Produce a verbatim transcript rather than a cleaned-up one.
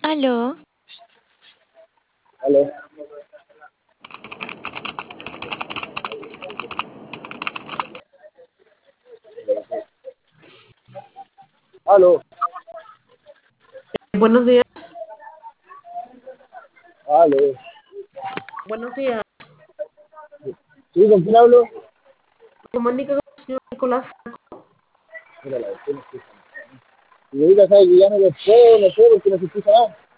Aló, Aló, aló, Buenos días, aló. buenos días. ¿Sí, con quién hablo? Comunica con el señor Nicolás. Mira, la vecina escucha. Y ahorita sabe que ya no le puedo, no puedo porque no se escucha nada.